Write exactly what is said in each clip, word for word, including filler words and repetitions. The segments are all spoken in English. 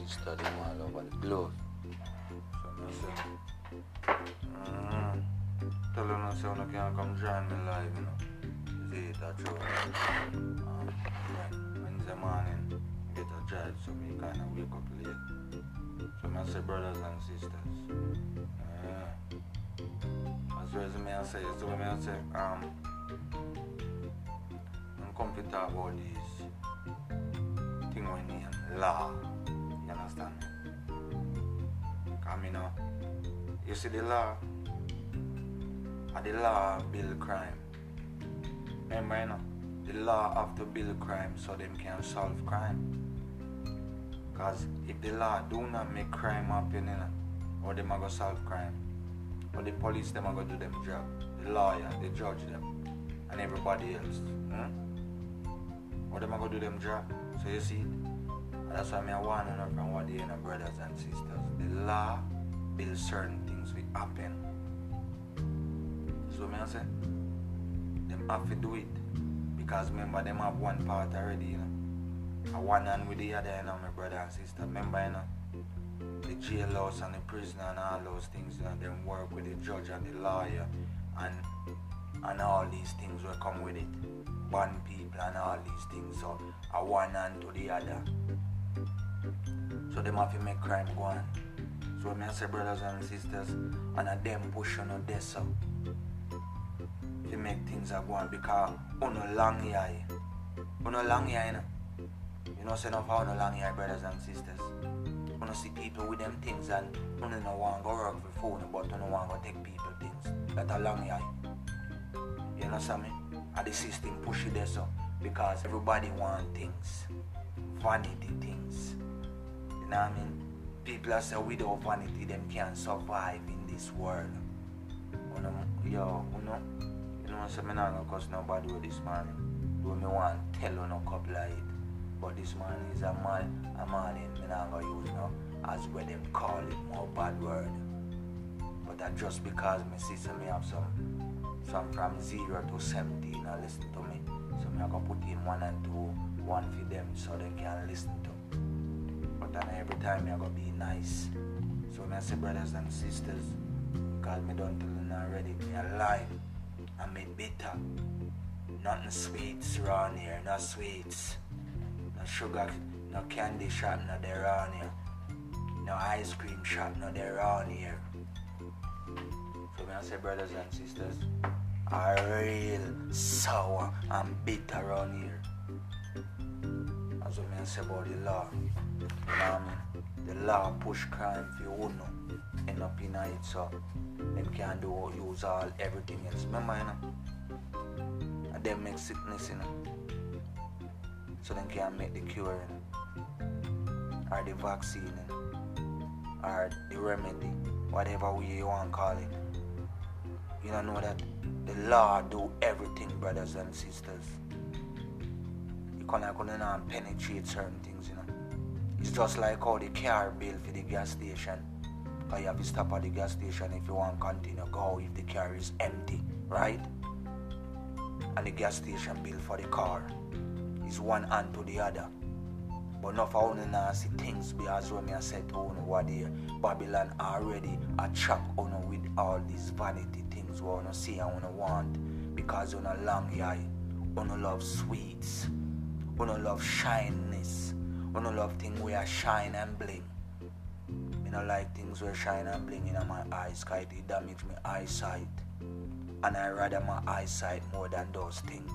sister them all over the globe. So I say, mm, tell them I say when I can come join me live, you know. See that true. Um, when Wednesday morning, get a drive, so me kind of wake up late. So I say brothers and sisters. Uh, as well as me I say, so me I say, um, I'm come to talk about this thing we name law. You understand me? Because you know, you see the law, and the law build crime. Remember, you know, the law have to build crime so them can solve crime. Because if the law do not make crime happen, you know, or them are going to solve crime, or the police them are going to do them job, the lawyer, the judge them, and everybody else. Hmm? Or them are going to do them job. So you see, and that's why I want to know from what they are, brothers and sisters. The law builds certain things will happen. So I say, them have to do it. Because remember, them have one part already, you know. And one hand with the other, you know, my brother and sister. Remember, you know, the jailhouse and the prison and all those things, you know, them work with the judge and the lawyer and and all these things will come with it. Ban people and all these things. So, a one hand to the other. So, them have to make crime go on. So, I say, brothers and sisters, and a them push on this so to make things go on because on a long year, on a long year, you know. You know, say no for no long year, brothers and sisters. You know, see people with them things and you don't want to go work for phone, but you don't want to take people things. That's a long year. You know what I mean? And the system push it there so because everybody want things. Vanity things. You know what I mean? People are saying without vanity, them can't survive in this world. You know, yo, you know, you know, so I'm not going to cuss nobody with this morning. Do me want to tell you no couple of it. But this man is a man, a man in I'm not going to use, you know, as where them call it more bad word. But that just because my sister may have some, some from zero to seventeen and listen to me. So I'm going to put in one and two, one for them so they can listen to. But then every time I'm going to be nice. So I say brothers and sisters, because me don't tell them already, me alive. I mean bitter. Nothing sweets around here, no sweets. No sugar, no candy shop, no there around here. No ice cream shop, no there around here. So when I say brothers and sisters, are real sour and bitter around here. That's what I say about the law. You know what I mean? The law push crime for you know, end up in it so them can do use all everything else. Remember, you know? And them make sickness, you know. So they can make the cure, you know? Or the vaccine, you know? Or the remedy, whatever way you want to call it. You don't know that the law do everything, brothers and sisters. You cannot go in and penetrate certain things, you know. It's just like how the car bill for the gas station. Or you have to stop at the gas station if you want to continue go if the car is empty, right? And the gas station bill for the car is one hand to the other. But not for only now see things because when I said to you what the Babylon already attract on with all these vanity things we want to see and we want because you know long eye, you know love sweets, you know love shininess, you know love things where shine and bling. I don't like things where shine and bling in my eyes because it damage my eyesight. And I rather my eyesight more than those things.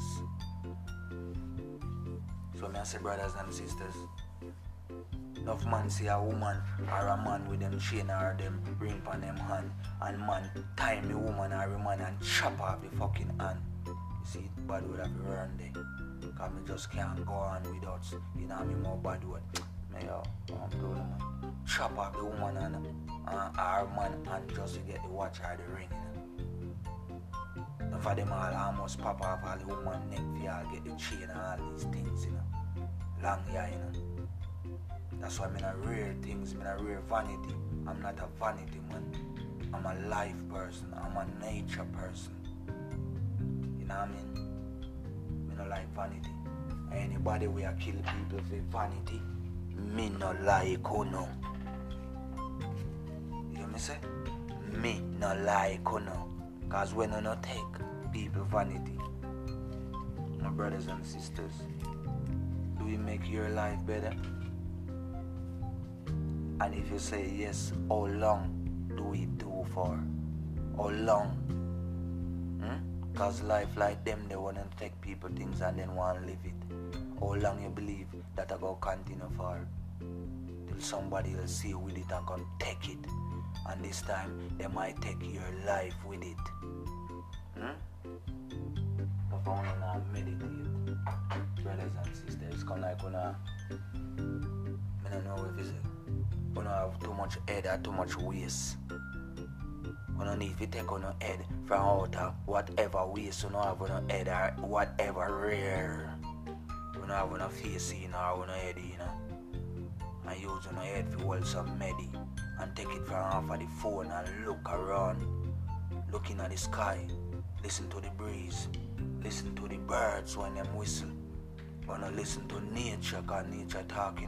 So me I say brothers and sisters, enough man see a woman or a man with them chain or them ring on them hand and man tie me woman or a man and chop off the fucking hand. You see it bad would have to run there. Because me just can't go on without, you know me more bad word. Me yo, I'm doing man. Chop off the woman and uh, our man and just to get the watch or the ring. You know? And for them all almost pop off all the woman neck for y'all get the chain and all these things, you know. Long hair, you know. That's why I'm in a rare things, I'm in a rare vanity. I'm not a vanity man. I'm a life person, I'm a nature person. You know what I mean? I don't like vanity. Anybody where kill people for vanity, Me no like uno. You hear me say? Me no like uno. Cause when you no take people vanity. My brothers and sisters, do we make your life better? And if you say yes, how long do we do for? How long? Hmm? Cause life like them, they wanna take people things and then wanna live it. How long you believe that I go continue for? Till somebody will see you with it and come take it. And this time, they might take your life with it. Hmm? If I wanna meditate, brothers and sisters, come like wanna, I don't know if it's a, wanna have too much head or too much waste. You don't need to take on your head from out of whatever waste you don't have on your head or whatever rare. You don't have on your face, you know, or on your head, you know. And use on your head to hold some medi and take it from off of the phone and look around, looking at the sky, listen to the breeze, listen to the birds when them whistle. Wanna listen to nature, cause nature talking.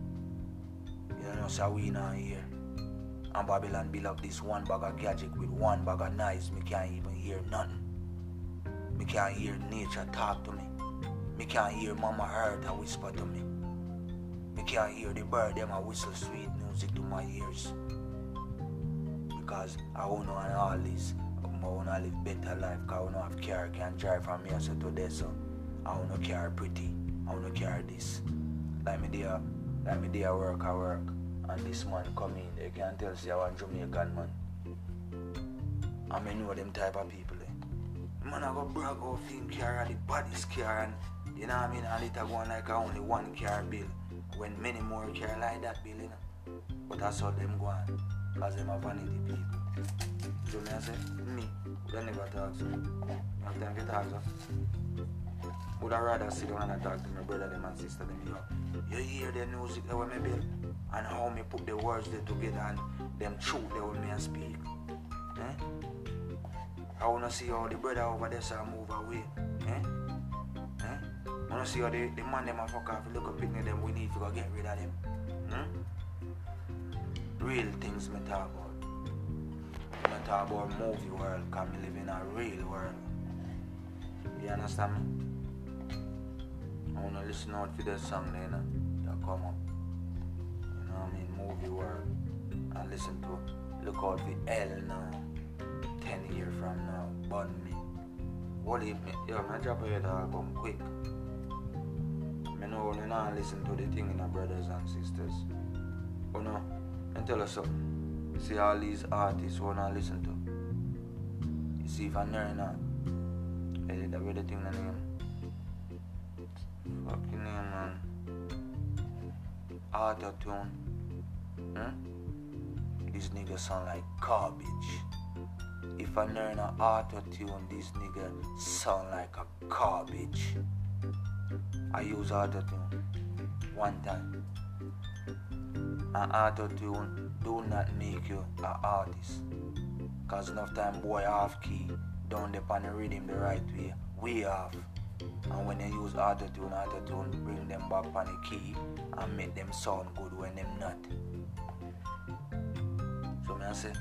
You know, so we now here. And Babylon build up this one bag of gadget with one bag of knives. Me can't even hear nothing. Me can't hear nature talk to me. Me can't hear Mama Earth a whisper to me. Me can't hear the bird them a whistle sweet music to my ears. Because I wanna and all this, I wanna live better life. Cause I wanna have car can drive from here so to there, so I wanna car pretty. I wanna car this. Like me there, like me there work I work. And this man come in, they can tell say I want Jamaican man. I may know them type of people. Eh? Man I go brag off him car and the baddest car and you know what I mean, and it a go on like a only one car bill. When many more car like that bill, you know. But I saw them go on, cause them are vanity people. So me I say, me, would I never talk to me. I have time to talk to me. Would I rather sit down and talk to my brother them and sister them, yo. You hear the music that me build? And how me put the words there together and them truth they will me and speak. Eh? I wanna see how the brother over there so move away. Eh? Eh? I wanna see how the, the man them a fuck off, look up at them, we need to go get rid of them. Hmm? Real things me talk about. Me talk about movie world, cause me live in a real world. You understand me? I wanna listen out for that song there, you know, that come up. You know what I mean, movie world, and listen to, look out for L now, ten years from now, bun me. What if me, yo, man drop a head come quick. I know you not listen to the thing in our brothers and sisters. You know, and tell us something. See all these artists who not listen to. You see if I'm there now, hey, that way the thing in the name. Fucking name, man. Auto-tune. Hmm? This nigga sound like garbage. If I learn an auto-tune, this nigga sound like a garbage. I use auto-tune one time. An auto-tune do not make you an artist. Cause enough time boy off key, don't depend on the rhythm the right way, way off. And when they use auto-tune, auto-tune bring them back on the key and make them sound good when them not. So me I say,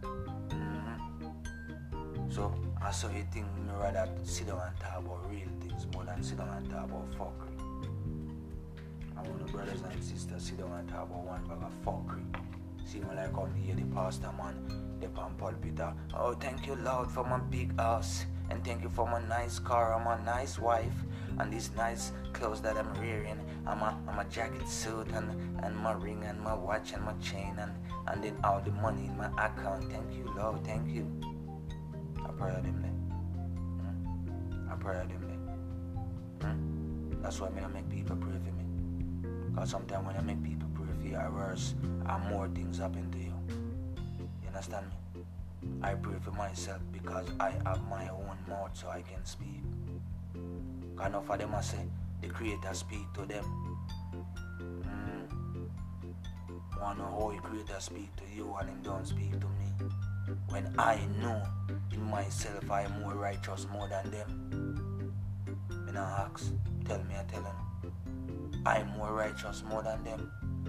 mm-hmm. So I saw you think me rather sit down and talk about real things more than sit down and talk about fuckery. I want the brothers and sisters sit down and talk about one bag of fuckery. See me like how me hear the pastor man, the pan pulpit. Oh, thank you Lord for my big house. And thank you for my nice car and my nice wife and these nice clothes that I'm wearing and my, and my jacket suit and, and my ring and my watch and my chain and, and then all the money in my account. Thank you, Lord. Thank you. I pray of them there. Hmm? I pray of them there. Hmm? That's why I mean I make people pray for me. Because sometimes when I make people pray for you, I worse and more things happen to you. You understand me? I pray for myself because I have my own mouth so I can speak. Because enough of them I say, the Creator speak to them. Mm. Wanna know how the Creator speak to you and him don't speak to me? When I know in myself I am more righteous more than them. Me not ask, tell me I tell them. I am more righteous more than them.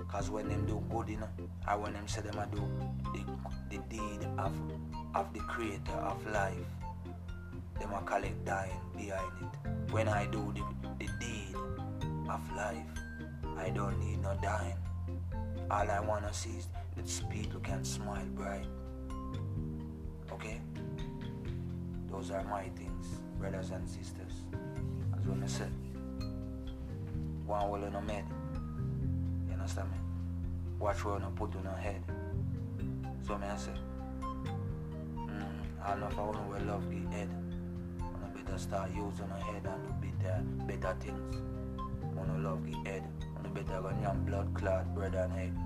Cause when them do good, you know, or when them say them a do the, the deed of, of the creator of life, them a call it dying behind it. When I do the, the deed of life, I don't need no dying. All I wanna see is that people can smile bright. Okay? Those are my things, brothers and sisters. As when I said, one hole in the head. You understand me? Watch where you put on your head. So me I say, mm, I don't know if I want to love the head. I better start using your head and do better, better things. I want to love the head. I better go your blood clot, brother and head.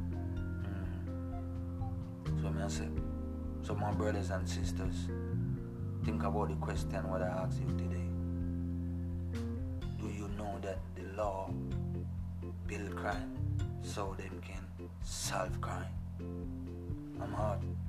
Mm. So me I say, so my brothers and sisters, think about the question what I asked you today. Do you know that the law build crime so them can solve crime? I'm hard.